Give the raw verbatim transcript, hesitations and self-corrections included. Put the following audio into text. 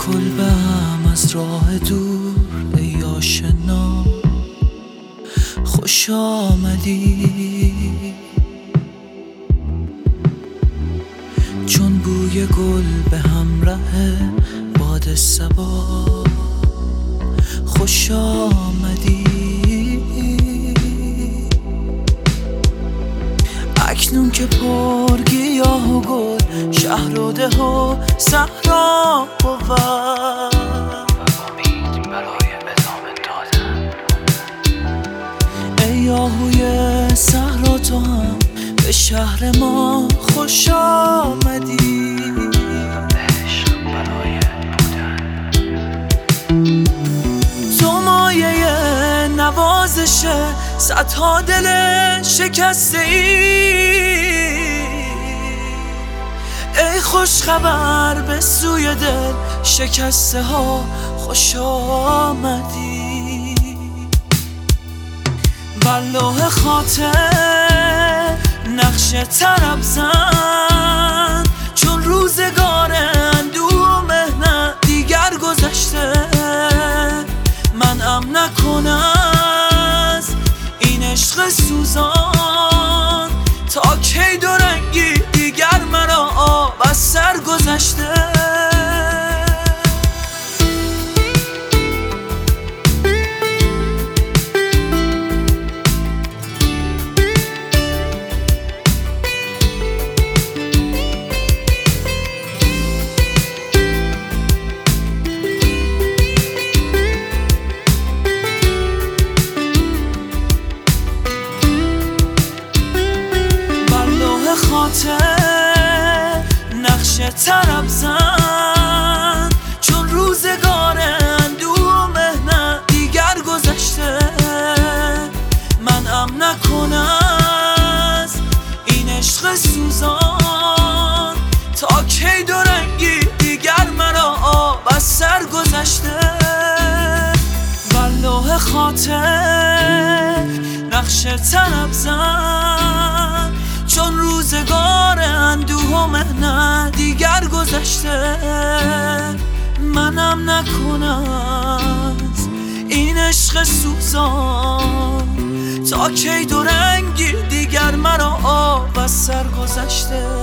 کلبه‌ام از راه دور ای آشنا، خوش آمدی. چون بوی گل به همراه باد صبا، خوش آمدی. اکنون که پر گیاه و گل شهر و ده و صحرا بود، امید برای ادامه دادن. ای آهوی صحرا تو هم به شهر ما خوش آمدی. عشق برای بودن. تو مایه نوازش صدها دل شکسته ای، ای خوش خبر به سوی دل شکسته ها خوش آمدی. بر لوح خاطر نقش طرب زن، چون روزگار اندوه و مهنت دیگر گذشته. منعم نکن از این عشق سوزان، تا کی دو رنگی دیگر مرا آب از سر گذشته. خاطر نقش طرب زن، چون روزگار اندوه و مهنت دیگر گذشته. منعم نکن از این عشق سوزان، تا کی دو رنگی دیگر مرا آب از سر گذشته. بر لوح خاطر نقش طرب زن، چون روزگار اندوه و مهنت دیگر گذشته. منم نکن از این عشق سوزان، تا کی دو رنگی دیگر مرا آب از سر گذشته.